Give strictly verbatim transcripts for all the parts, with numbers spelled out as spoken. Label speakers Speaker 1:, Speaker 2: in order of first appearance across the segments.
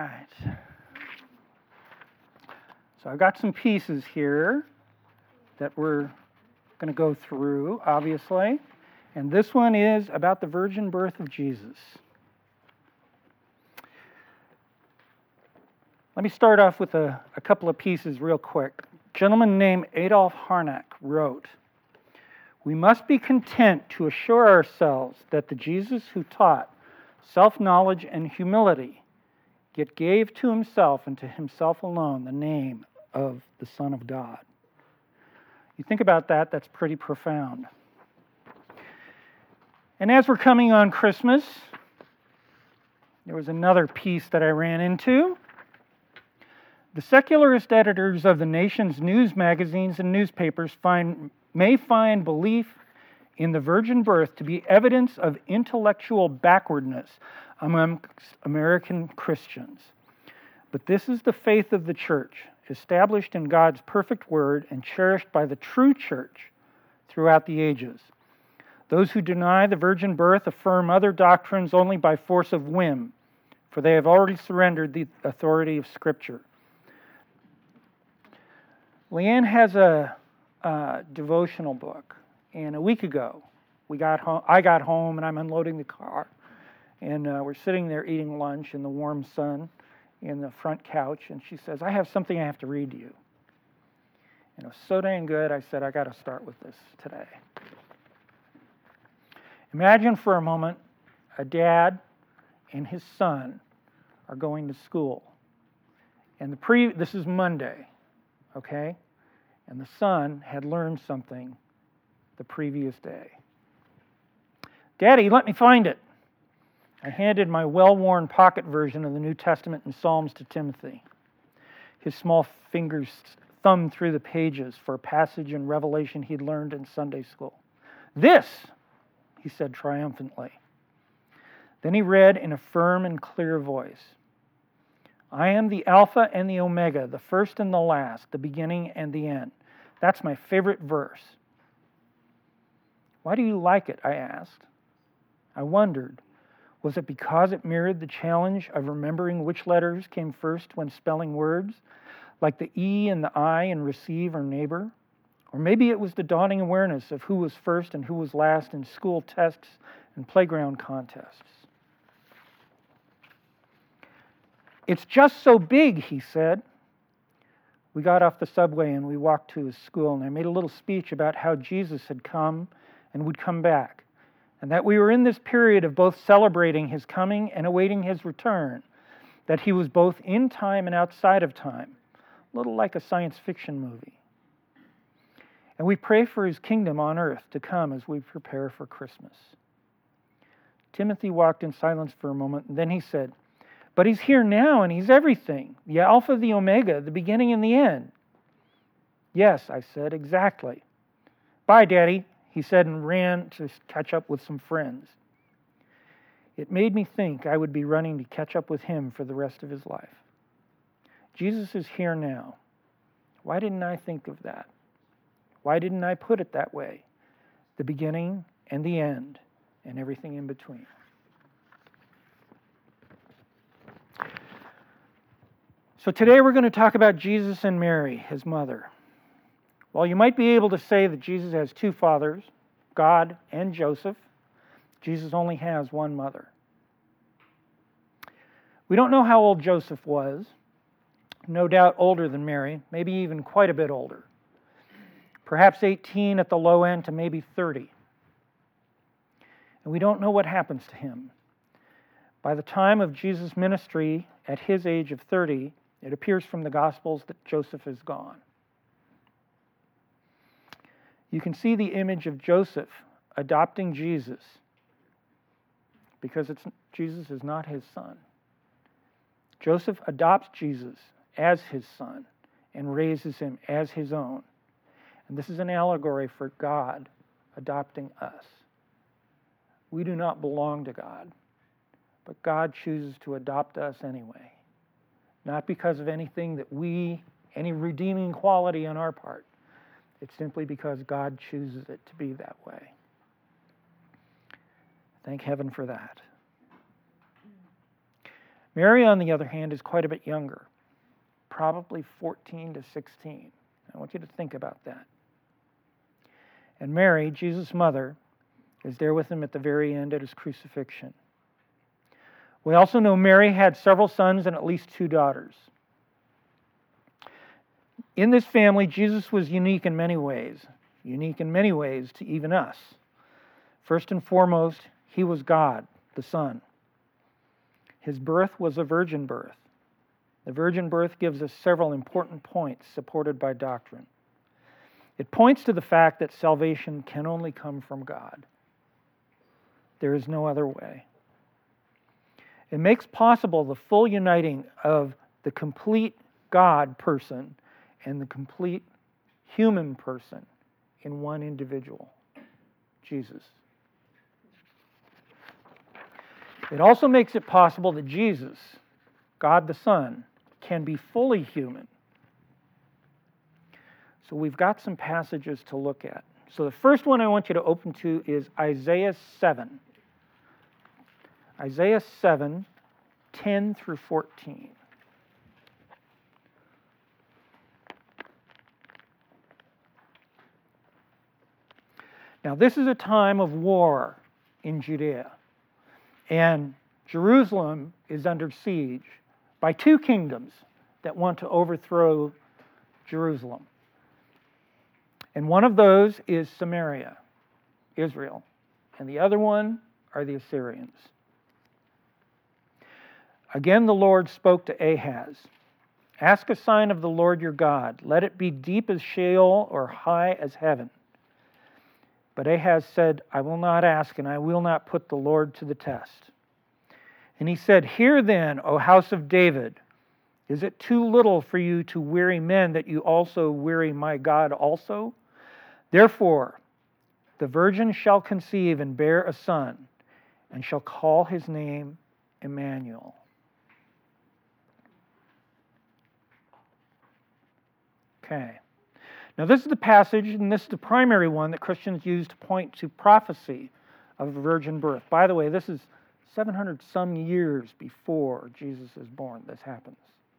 Speaker 1: right. So I've got some pieces here that we're going to go through, obviously. And this one is about the virgin birth of Jesus. Let me start off with a, a couple of pieces real quick. A gentleman named Adolf Harnack wrote, "We must be content to assure ourselves that the Jesus who taught self-knowledge and humility, yet gave to himself and to himself alone the name of the Son of God." You think about that, that's pretty profound. And as we're coming on Christmas, there was another piece that I ran into. The secularist editors of the nation's news magazines and newspapers find, may find belief in the virgin birth to be evidence of intellectual backwardness among American Christians. But this is the faith of the church, established in God's perfect word and cherished by the true church throughout the ages. Those who deny the virgin birth affirm other doctrines only by force of whim, for they have already surrendered the authority of Scripture. Leanne has a, a devotional book, and a week ago, we got home. I got home, and I'm unloading the car, and uh, we're sitting there eating lunch in the warm sun in the front couch, and she says, "I have something I have to read to you." And it was so dang good, I said, I got to start with this today. Imagine for a moment a dad and his son are going to school. And the pre this is Monday, okay? And the son had learned something the previous day. "Daddy, let me find it." I handed my well-worn pocket version of the New Testament and Psalms to Timothy. His small fingers thumbed through the pages for a passage in Revelation he'd learned in Sunday school. "This," he said triumphantly. Then he read in a firm and clear voice, "I am the Alpha and the Omega, the first and the last, the beginning and the end." That's my favorite verse. "Why do you like it?" I asked. I wondered, was it because it mirrored the challenge of remembering which letters came first when spelling words, like the E and the I in receive or neighbor? Or maybe it was the dawning awareness of who was first and who was last in school tests and playground contests. "It's just so big," he said. We got off the subway and we walked to his school, and I made a little speech about how Jesus had come and would come back, and that we were in this period of both celebrating his coming and awaiting his return, that he was both in time and outside of time, a little like a science fiction movie. And we pray for his kingdom on earth to come as we prepare for Christmas. Timothy walked in silence for a moment, and then he said, "But he's here now, and he's everything, the Alpha, the Omega, the beginning and the end." "Yes," I said, "exactly." "Bye, Daddy," he said, and ran to catch up with some friends. It made me think I would be running to catch up with him for the rest of his life. Jesus is here now. Why didn't I think of that? Why didn't I put it that way? The beginning and the end, and everything in between. So today we're going to talk about Jesus and Mary, his mother. While you might be able to say that Jesus has two fathers, God and Joseph, Jesus only has one mother. We don't know how old Joseph was. No doubt older than Mary, maybe even quite a bit older. Perhaps eighteen at the low end to maybe thirty. And we don't know what happens to him. By the time of Jesus' ministry, at his age of thirty, it appears from the Gospels that Joseph is gone. You can see the image of Joseph adopting Jesus because it's, Jesus is not his son. Joseph adopts Jesus as his son and raises him as his own. And this is an allegory for God adopting us. We do not belong to God, but God chooses to adopt us anyway. Not because of anything that we, any redeeming quality on our part. It's simply because God chooses it to be that way. Thank heaven for that. Mary, on the other hand, is quite a bit younger, probably fourteen to sixteen. I want you to think about that. And Mary, Jesus' mother, is there with him at the very end at his crucifixion. We also know Mary had several sons and at least two daughters. In this family, Jesus was unique in many ways, unique in many ways to even us. First and foremost, he was God, the Son. His birth was a virgin birth. The virgin birth gives us several important points supported by doctrine. It points to the fact that salvation can only come from God. There is no other way. It makes possible the full uniting of the complete God person and the complete human person in one individual, Jesus. It also makes it possible that Jesus, God the Son, can be fully human. So we've got some passages to look at. So the first one I want you to open to is Isaiah seven. Isaiah seven, ten through fourteen. Now, this is a time of war in Judea, and Jerusalem is under siege by two kingdoms that want to overthrow Jerusalem. And one of those is Samaria, Israel, and the other one are the Assyrians. Again, the Lord spoke to Ahaz. Ask a sign of the Lord your God. Let it be deep as Sheol or high as heaven. But Ahaz said, I will not ask, and I will not put the Lord to the test. And he said, Hear then, O house of David, is it too little for you to weary men that you also weary my God also? Therefore, the virgin shall conceive and bear a son, and shall call his name Emmanuel. Okay. Now, this is the passage, and this is the primary one that Christians use to point to prophecy of a virgin birth. By the way, this is seven hundred some years before Jesus is born. This happens.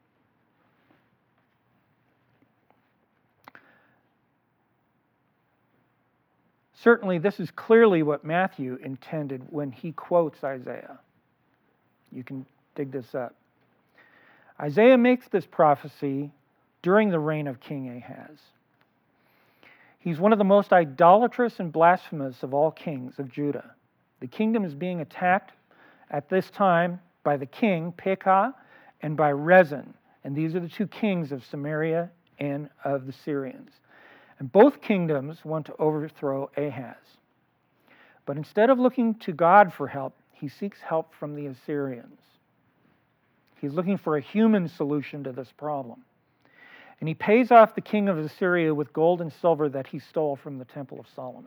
Speaker 1: Certainly, this is clearly what Matthew intended when he quotes Isaiah. You can dig this up. Isaiah makes this prophecy during the reign of King Ahaz. He's one of the most idolatrous and blasphemous of all kings of Judah. The kingdom is being attacked at this time by the king, Pekah, and by Rezin. And these are the two kings of Samaria and of the Syrians. And both kingdoms want to overthrow Ahaz. But instead of looking to God for help, he seeks help from the Assyrians. He's looking for a human solution to this problem. And he pays off the king of Assyria with gold and silver that he stole from the Temple of Solomon.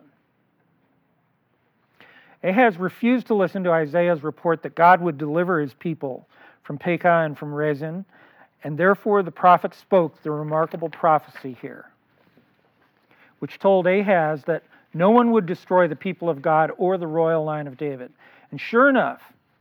Speaker 1: Ahaz refused to listen to Isaiah's report that God would deliver his people from Pekah and from Rezin, and therefore the prophet spoke the remarkable prophecy here, which told Ahaz that no one would destroy the people of God or the royal line of David. And sure enough,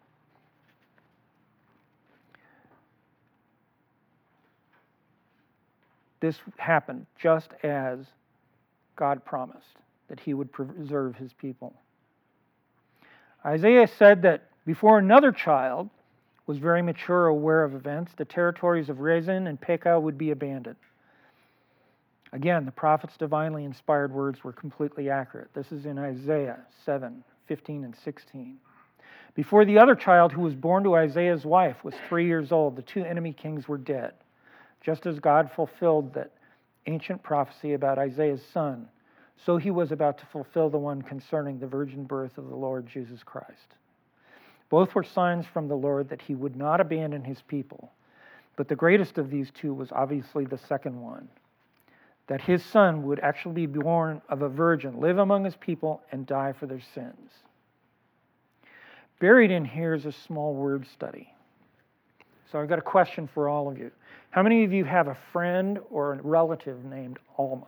Speaker 1: this happened just as God promised, that he would preserve his people. Isaiah said that before another child was very mature, aware of events, the territories of Rezin and Pekah would be abandoned. Again, the prophet's divinely inspired words were completely accurate. This is in Isaiah seven, fifteen and sixteen. Before the other child who was born to Isaiah's wife was three years old, the two enemy kings were dead, just as God fulfilled that ancient prophecy about Isaiah's son, so he was about to fulfill the one concerning the virgin birth of the Lord Jesus Christ. Both were signs from the Lord that he would not abandon his people, but the greatest of these two was obviously the second one, that his son would actually be born of a virgin, live among his people, and die for their sins. Buried in here is a small word study. So I've got a question for all of you. How many of you have a friend or a relative named Alma?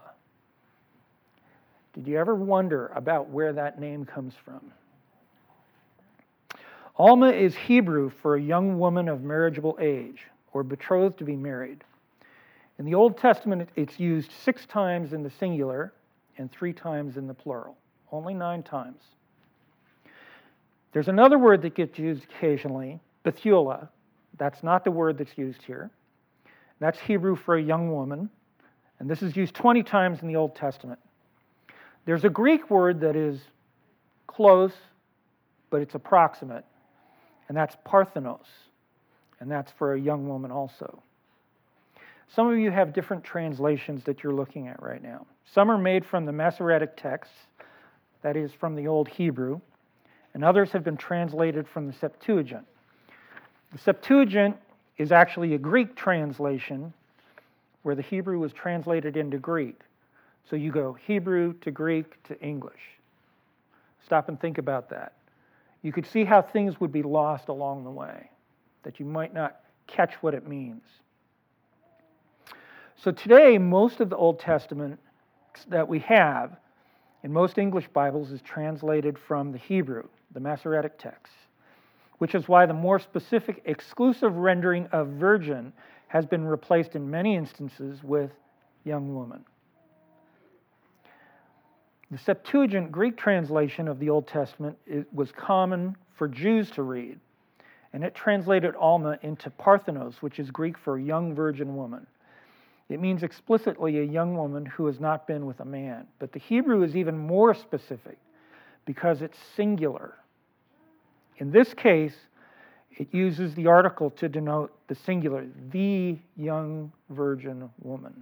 Speaker 1: Did you ever wonder about where that name comes from? Alma is Hebrew for a young woman of marriageable age, or betrothed to be married. In the Old Testament, it's used six times in the singular and three times in the plural, only nine times. There's another word that gets used occasionally, Bethulah. That's not the word that's used here. That's Hebrew for a young woman, and this is used twenty times in the Old Testament. There's a Greek word that is close, but it's approximate, and that's Parthenos, and that's for a young woman also. Some of you have different translations that you're looking at right now. Some are made from the Masoretic texts, that is from the Old Hebrew, and others have been translated from the Septuagint. The Septuagint is actually a Greek translation where the Hebrew was translated into Greek. So you go Hebrew to Greek to English. Stop and think about that. You could see how things would be lost along the way, that you might not catch what it means. So today, most of the Old Testament that we have in most English Bibles is translated from the Hebrew, the Masoretic text, which is why the more specific exclusive rendering of virgin has been replaced in many instances with young woman. The Septuagint Greek translation of the Old Testament was common for Jews to read, and it translated Alma into Parthenos, which is Greek for a young virgin woman. It means explicitly a young woman who has not been with a man. But the Hebrew is even more specific because it's singular. In this case, it uses the article to denote the singular, the young virgin woman.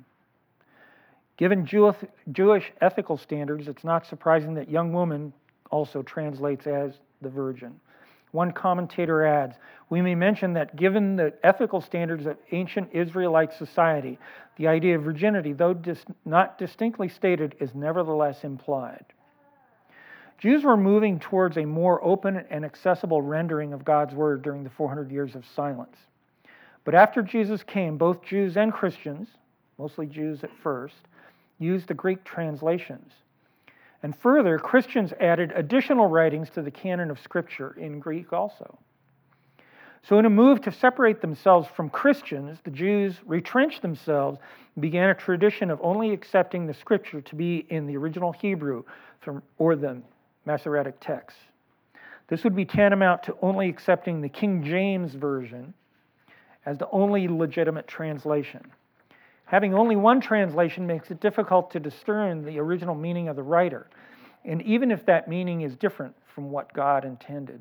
Speaker 1: Given Jewish ethical standards, it's not surprising that young woman also translates as the virgin. One commentator adds, we may mention that given the ethical standards of ancient Israelite society, the idea of virginity, though dis- not distinctly stated, is nevertheless implied. Jews were moving towards a more open and accessible rendering of God's word during the four hundred years of silence. But after Jesus came, both Jews and Christians, mostly Jews at first, used the Greek translations. And further, Christians added additional writings to the canon of Scripture in Greek also. So in a move to separate themselves from Christians, the Jews retrenched themselves and began a tradition of only accepting the Scripture to be in the original Hebrew from, or the Masoretic text. This would be tantamount to only accepting the King James Version as the only legitimate translation. Having only one translation makes it difficult to discern the original meaning of the writer, and even if that meaning is different from what God intended.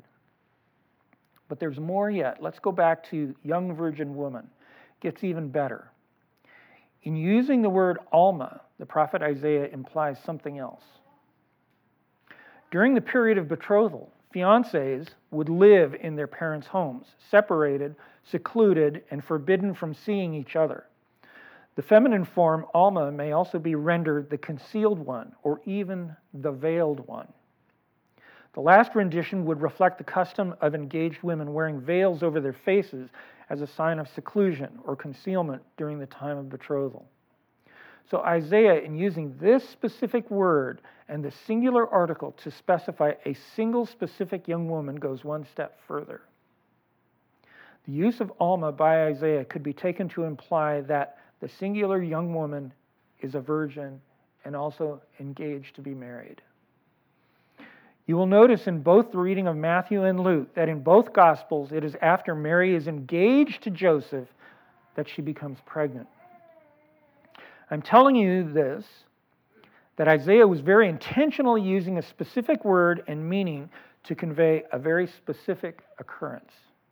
Speaker 1: But there's more yet. Let's go back to young virgin woman. It gets even better. In using the word Alma, the prophet Isaiah implies something else. During the period of betrothal, fiancés would live in their parents' homes, separated, secluded, and forbidden from seeing each other. The feminine form, Alma, may also be rendered the concealed one, or even the veiled one. The last rendition would reflect the custom of engaged women wearing veils over their faces as a sign of seclusion or concealment during the time of betrothal. So Isaiah, in using this specific word and the singular article to specify a single specific young woman, goes one step further. The use of Alma by Isaiah could be taken to imply that the singular young woman is a virgin and also engaged to be married. You will notice in both the reading of Matthew and Luke that in both Gospels it is after Mary is engaged to Joseph that she becomes pregnant. I'm telling you this, that Isaiah was very intentionally using a specific word and meaning to convey a very specific occurrence.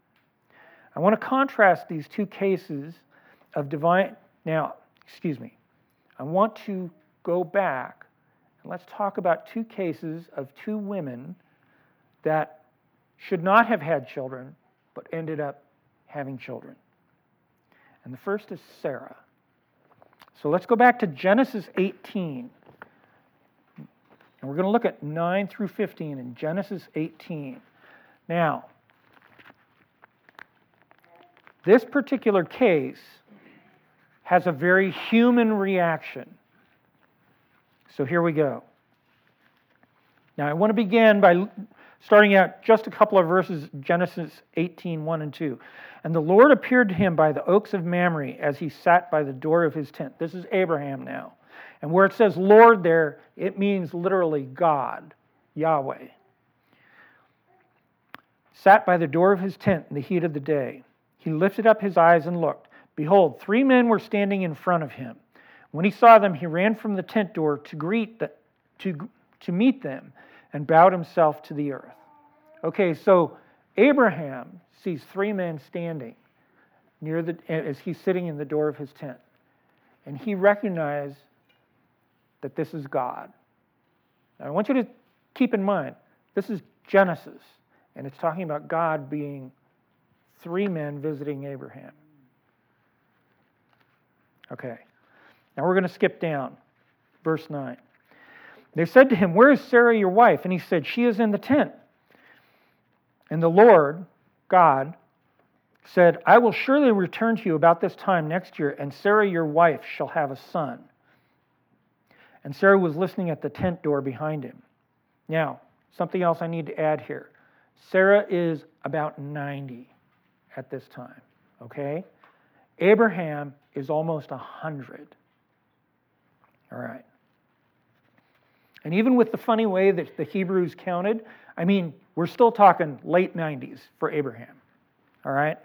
Speaker 1: I want to contrast these two cases of divine... Now, excuse me, I want to go back and let's talk about two cases of two women that should not have had children, but ended up having children. And the first is Sarah. So let's go back to Genesis eighteen. And we're going to look at nine through fifteen in Genesis eighteen. Now, this particular case has a very human reaction. So here we go. Now I want to begin by Starting out just a couple of verses, Genesis eighteen, one and two. And the Lord appeared to him by the oaks of Mamre as he sat by the door of his tent. This is Abraham now. And where it says Lord there, it means literally God, Yahweh. Sat by the door of his tent in the heat of the day. He lifted up his eyes and looked. Behold, three men were standing in front of him. When he saw them, he ran from the tent door to greet the, to, to meet them and bowed himself to the earth. Okay, so Abraham sees three men standing near the as he's sitting in the door of his tent. And he recognized that this is God. Now, I want you to keep in mind, this is Genesis, and it's talking about God being three men visiting Abraham. Okay, now we're going to skip down. Verse nine. They said to him, "Where is Sarah, your wife?" And he said, "She is in the tent." And the Lord, God, said, "I will surely return to you about this time next year, and Sarah, your wife, shall have a son." And Sarah was listening at the tent door behind him. Now, something else I need to add here. Sarah is about ninety at this time, okay? Abraham is almost one hundred. All right. And even with the funny way that the Hebrews counted, I mean, we're still talking late nineties for Abraham. All right?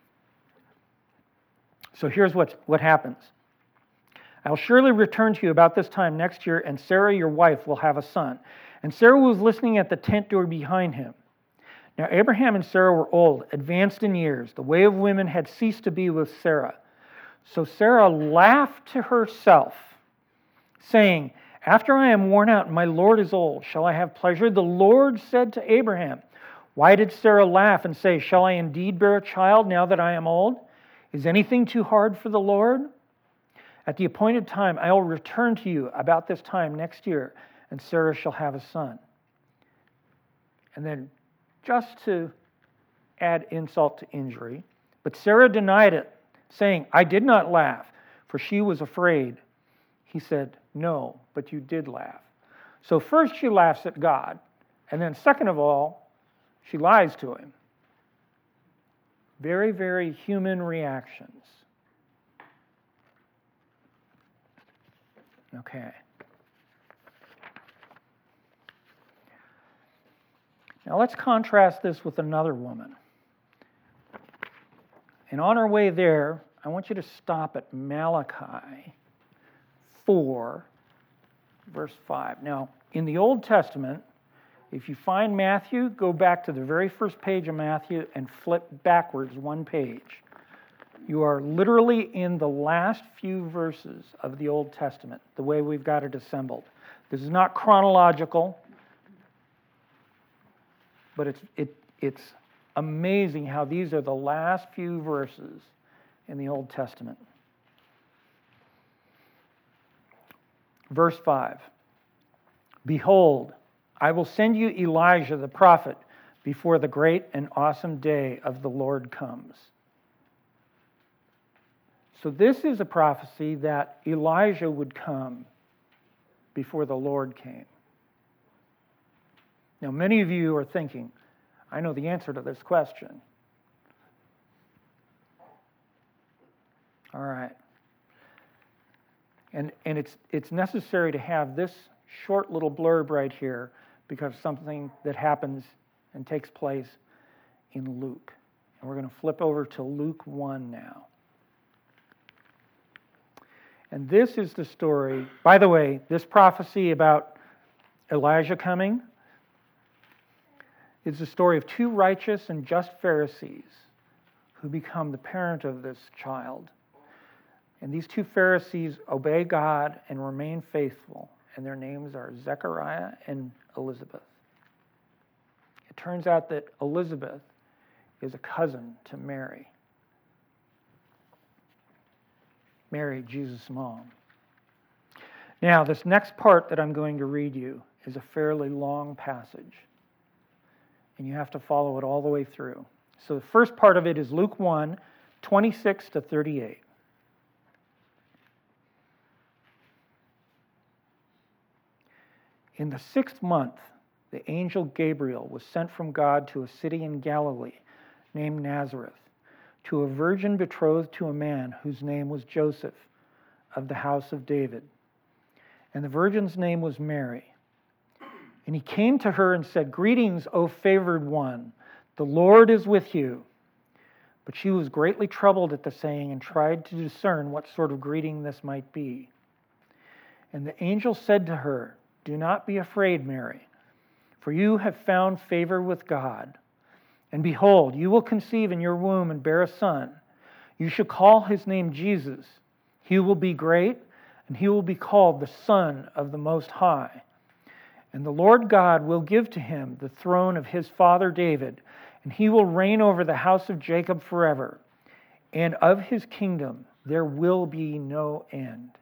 Speaker 1: So here's what's, what happens. "I'll surely return to you about this time next year, and Sarah, your wife, will have a son." And Sarah was listening at the tent door behind him. Now Abraham and Sarah were old, advanced in years. The way of women had ceased to be with Sarah. So Sarah laughed to herself, saying, "After I am worn out and my Lord is old, shall I have pleasure?" The Lord said to Abraham, "Why did Sarah laugh and say, 'Shall I indeed bear a child now that I am old?' Is anything too hard for the Lord? At the appointed time I will return to you about this time next year, and Sarah shall have a son." And then, just to add insult to injury, but Sarah denied it, saying, "I did not laugh," for she was afraid. He said, "No, but you did laugh." So first she laughs at God, and then second of all, she lies to him. Very, very human reactions. Okay. Now let's contrast this with another woman. And on our way there, I want you to stop at Malachi four, verse five. Now, in the Old Testament, if you find Matthew, go back to the very first page of Matthew and flip backwards one page. You are literally in the last few verses of the Old Testament, the way we've got it assembled. This is not chronological, but it's it, it's amazing how these are the last few verses in the Old Testament. Verse five. "Behold, I will send you Elijah the prophet before the great and awesome day of the Lord comes." So this is a prophecy that Elijah would come before the Lord came. Now, many of you are thinking, I know the answer to this question. All right. And, and it's, it's necessary to have this short little blurb right here because something that happens and takes place in Luke. And we're going to flip over to Luke one now. And this is the story. By the way, this prophecy about Elijah coming is the story of two righteous and just Pharisees who become the parent of this child. And these two Pharisees obey God and remain faithful. And their names are Zechariah and Elizabeth. It turns out that Elizabeth is a cousin to Mary. Mary, Jesus' mom. Now, this next part that I'm going to read you is a fairly long passage. And you have to follow it all the way through. So the first part of it is Luke one, twenty-six to thirty-eight. In the sixth month, the angel Gabriel was sent from God to a city in Galilee named Nazareth, to a virgin betrothed to a man whose name was Joseph, of the house of David. And the virgin's name was Mary. And he came to her and said, "Greetings, O favored one, the Lord is with you." But she was greatly troubled at the saying and tried to discern what sort of greeting this might be. And the angel said to her, "Do not be afraid, Mary, for you have found favor with God. And behold, you will conceive in your womb and bear a son. You shall call his name Jesus. He will be great, and he will be called the Son of the Most High. And the Lord God will give to him the throne of his father David, and he will reign over the house of Jacob forever. And of his kingdom there will be no end."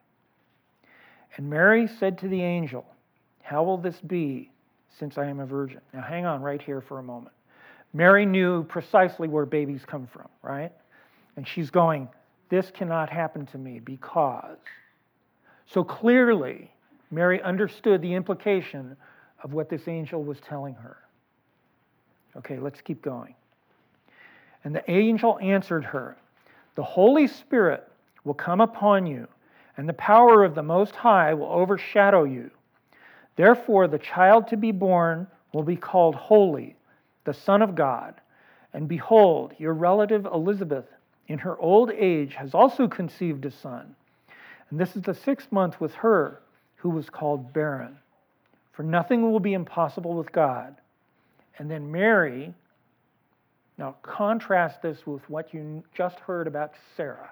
Speaker 1: And Mary said to the angel, "How will this be, since I am a virgin?" Now hang on right here for a moment. Mary knew precisely where babies come from, right? And she's going, this cannot happen to me because. So clearly, Mary understood the implication of what this angel was telling her. Okay, let's keep going. And the angel answered her, "The Holy Spirit will come upon you, and the power of the Most High will overshadow you. Therefore, the child to be born will be called Holy, the Son of God. And behold, your relative Elizabeth, in her old age, has also conceived a son. And this is the sixth month with her, who was called barren. For nothing will be impossible with God." And then Mary, now contrast this with what you just heard about Sarah.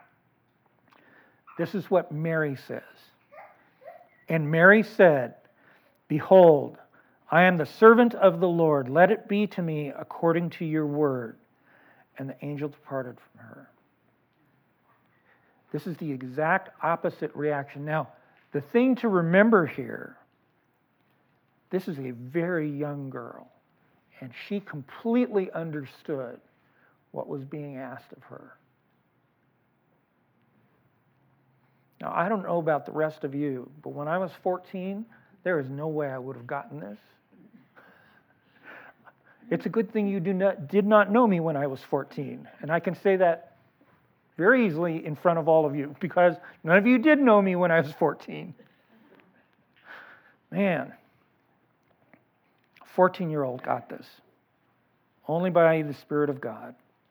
Speaker 1: This is what Mary says. "And Mary said, Behold, I am the servant of the Lord. Let it be to me according to your word." And the angel departed from her. This is the exact opposite reaction. Now, the thing to remember here, this is a very young girl, and she completely understood what was being asked of her. Now, I don't know about the rest of you, but when I was fourteen, there is no way I would have gotten this. It's a good thing you do not, did not know me when I was fourteen, and I can say that very easily in front of all of you, because none of you did know me when I was fourteen. Man, a fourteen-year-old got this, only by the Spirit of God.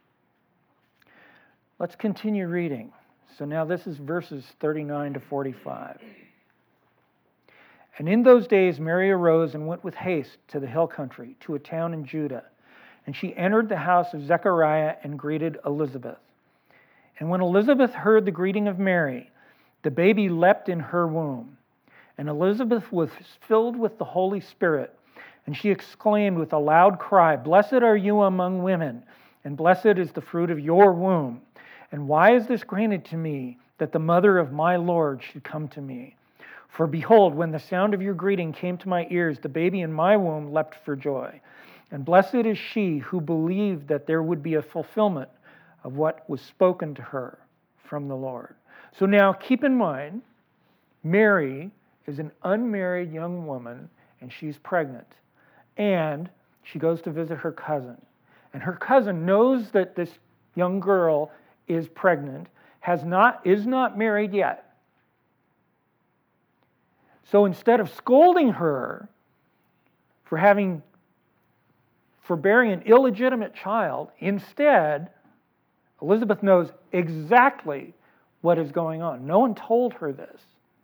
Speaker 1: Let's continue reading. So now this is verses thirty-nine to forty-five. "And in those days Mary arose and went with haste to the hill country, to a town in Judah. And she entered the house of Zechariah and greeted Elizabeth. And when Elizabeth heard the greeting of Mary, the baby leapt in her womb. And Elizabeth was filled with the Holy Spirit, and she exclaimed with a loud cry, 'Blessed are you among women, and blessed is the fruit of your womb. And why is this granted to me, that the mother of my Lord should come to me? For behold, when the sound of your greeting came to my ears, the baby in my womb leapt for joy. And blessed is she who believed that there would be a fulfillment of what was spoken to her from the Lord.'" So now keep in mind, Mary is an unmarried young woman, and she's pregnant. And she goes to visit her cousin. And her cousin knows that this young girl is pregnant, has not, is not married yet. So instead of scolding her for having, for bearing an illegitimate child, instead, Elizabeth knows exactly what is going on. No one told her this.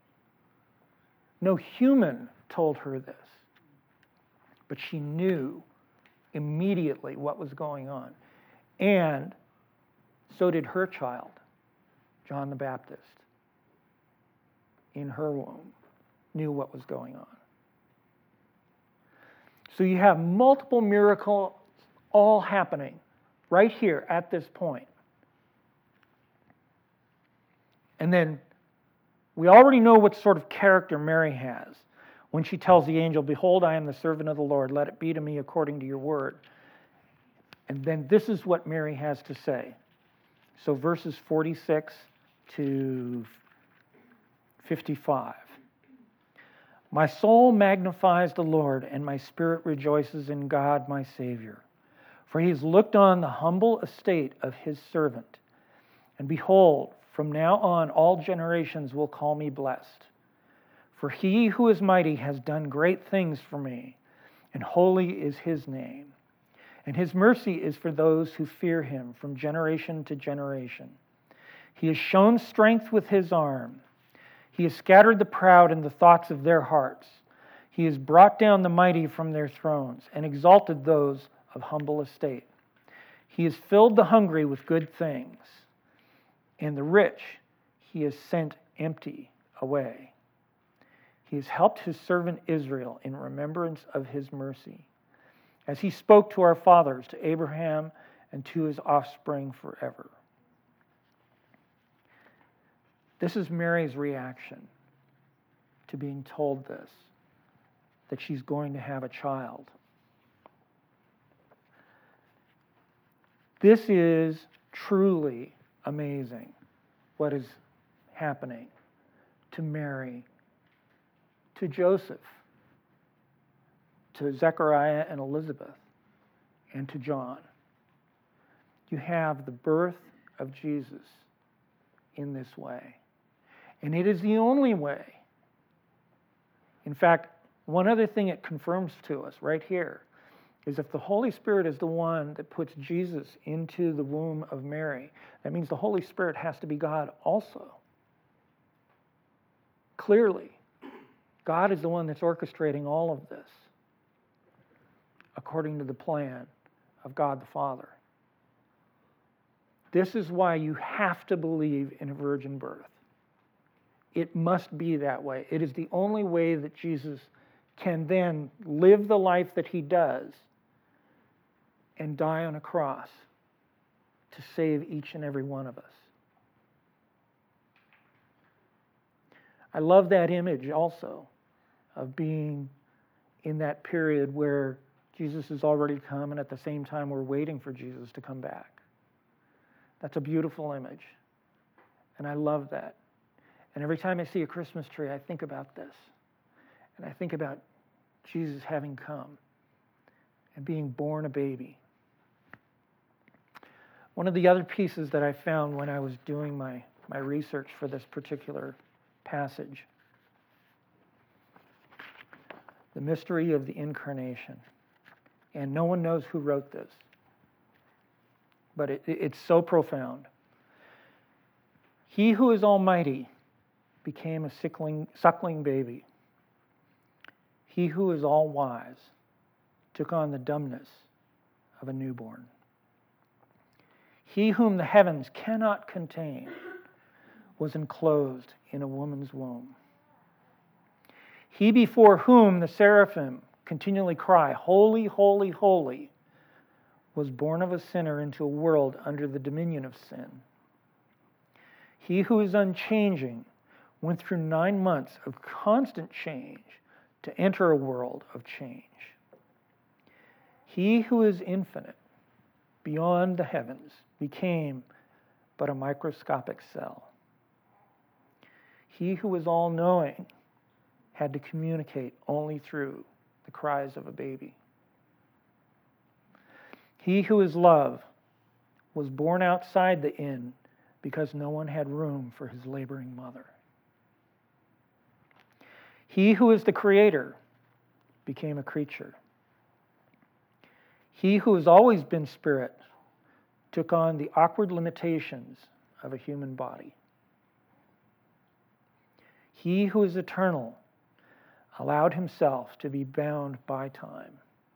Speaker 1: No human told her this. But she knew immediately what was going on. And so did her child, John the Baptist, in her womb, knew what was going on. So you have multiple miracles all happening right here at this point. And then we already know what sort of character Mary has when she tells the angel, "Behold, I am the servant of the Lord. Let it be to me according to your word." And then this is what Mary has to say. So verses forty-six to fifty-five. My soul magnifies the Lord, and my spirit rejoices in God my Savior. For he has looked on the humble estate of his servant. And behold, from now on all generations will call me blessed. For he who is mighty has done great things for me, and holy is his name. And his mercy is for those who fear him from generation to generation. He has shown strength with his arm. He has scattered the proud in the thoughts of their hearts. He has brought down the mighty from their thrones and exalted those of humble estate. He has filled the hungry with good things, and the rich he has sent empty away. He has helped his servant Israel in remembrance of his mercy, as he spoke to our fathers, to Abraham, and to his offspring forever. This is Mary's reaction to being told this, that she's going to have a child. This is truly amazing, what is happening to Mary, to Joseph, to Zechariah and Elizabeth, and to John. You have the birth of Jesus in this way. And it is the only way. In fact, one other thing it confirms to us right here is if the Holy Spirit is the one that puts Jesus into the womb of Mary, that means the Holy Spirit has to be God also. Clearly, God is the one that's orchestrating all of this according to the plan of God the Father. This is why you have to believe in a virgin birth. It must be that way. It is the only way that Jesus can then live the life that he does and die on a cross to save each and every one of us. I love that image also of being in that period where Jesus has already come and at the same time we're waiting for Jesus to come back. That's a beautiful image. And I love that. And every time I see a Christmas tree, I think about this. And I think about Jesus having come and being born a baby. One of the other pieces that I found when I was doing my, my research for this particular passage, the mystery of the incarnation. And no one knows who wrote this, but it, it's so profound. He who is almighty became a sickling, suckling baby. He who is all wise took on the dumbness of a newborn. He whom the heavens cannot contain was enclosed in a woman's womb. He before whom the seraphim continually cry, "Holy, holy, holy," was born of a sinner into a world under the dominion of sin. He who is unchanging went through nine months of constant change to enter a world of change. He who is infinite, beyond the heavens, became but a microscopic cell. He who is all-knowing had to communicate only through the cries of a baby. He who is love was born outside the inn because no one had room for his laboring mother. He who is the creator became a creature. He who has always been spirit took on the awkward limitations of a human body. He who is eternal allowed himself to be bound by time.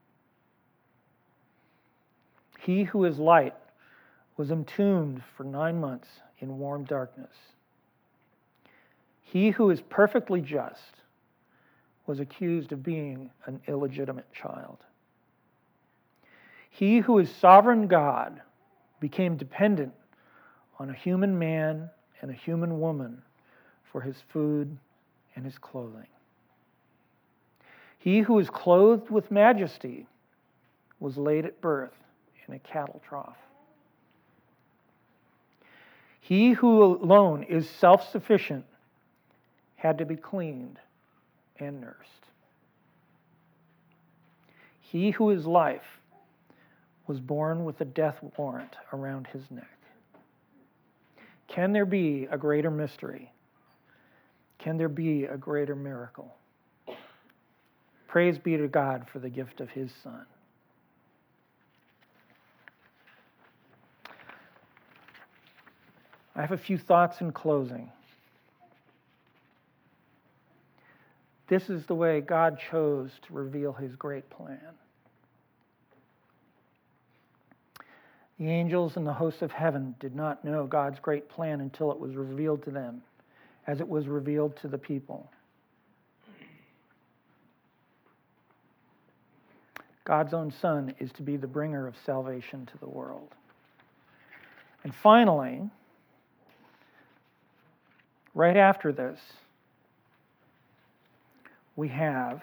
Speaker 1: He who is light was entombed for nine months in warm darkness. He who is perfectly just was accused of being an illegitimate child. He who is sovereign God became dependent on a human man and a human woman for his food and his clothing. He who is clothed with majesty was laid at birth in a cattle trough. He who alone is self-sufficient had to be cleaned and nursed. He who is life was born with a death warrant around his neck. Can there be a greater mystery? Can there be a greater miracle? Praise be to God for the gift of his Son. I have a few thoughts in closing. This is the way God chose to reveal his great plan. The angels and the hosts of heaven did not know God's great plan until it was revealed to them, as it was revealed to the people. God's own Son is to be the bringer of salvation to the world. And finally, right after this, we have,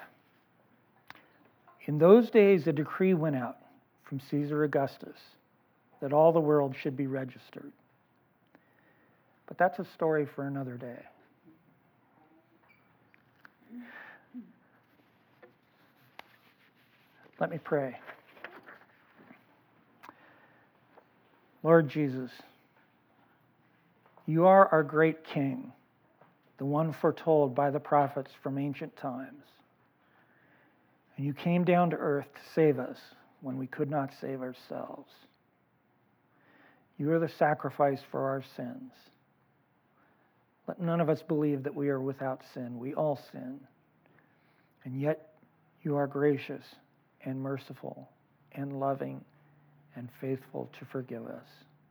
Speaker 1: in those days a decree went out from Caesar Augustus that all the world should be registered. But that's a story for another day. Let me pray. Lord Jesus, you are our great King, the one foretold by the prophets from ancient times. And you came down to earth to save us when we could not save ourselves. You are the sacrifice for our sins. Let none of us believe that we are without sin. We all sin. And yet you are gracious and merciful and loving and faithful to forgive us.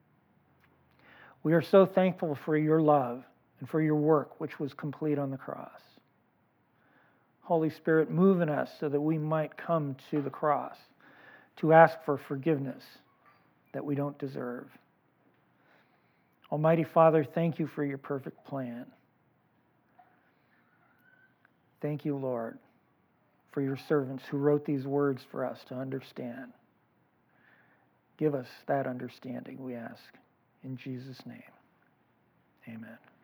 Speaker 1: We are so thankful for your love and for your work, which was complete on the cross. Holy Spirit, move in us so that we might come to the cross to ask for forgiveness that we don't deserve. Almighty Father, thank you for your perfect plan. Thank you, Lord, for your servants who wrote these words for us to understand. Give us that understanding, we ask. In Jesus' name, amen.